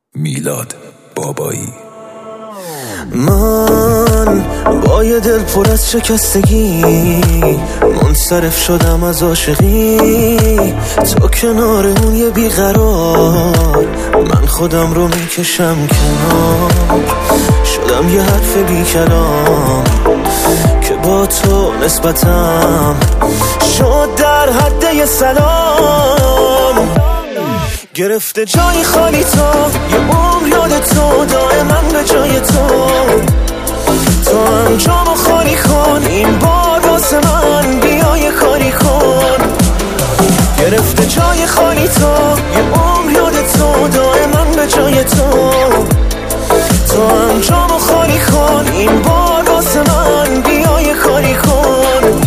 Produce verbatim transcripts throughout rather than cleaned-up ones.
میلاد بابایی. من با یه دل پر از شکستگی منصرف شدم از عاشقی، تو کنار اون یه بیقرار، من خودم رو میکشم کنار، شدم یه حرف بی کلام که با تو نسبتم شد در حد یه سلام. گرفته جای خالی تو یه عمر یاد تو، دائما به جای تو تو هم جامو خالی کن، این بار واسه من بیا یه کاری کن. گرفته جای خالی تو یه عمر یاد تو، دائما به جای تو تو هم جامو خالی کن، این بار واسه من بیا یه کاری کن.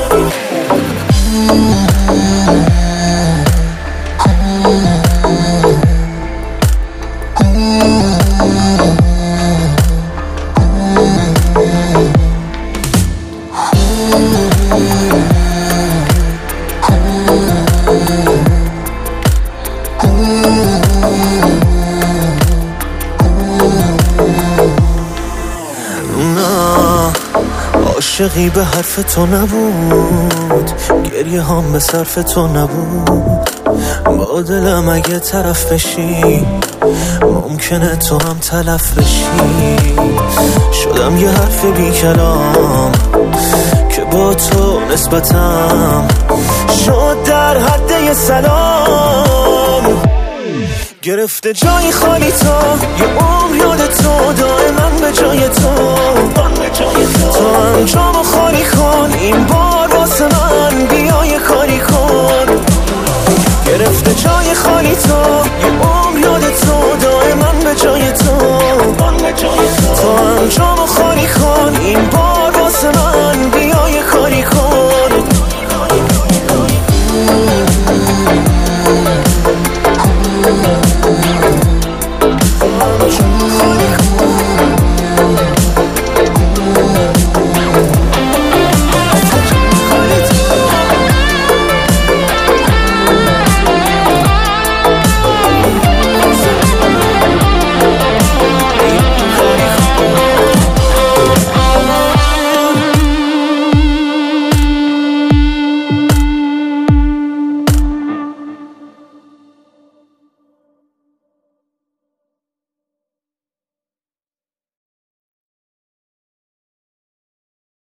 عاشقی به حرف تو نبود، گریه هم به صرف تو نبود، با دلم اگه طرف بشی ممکنه تو هم تلف بشی. شدم یه حرف بی کلام که با تو نسبتم شد در حد یه سلام. گرفته جای خالی تو یه عمر یاد تو، دائما به جای تو تو هم جامو خالی کن، این بار واسه من بیا یه کاری کن. گرفته جای خالی تو یه عمر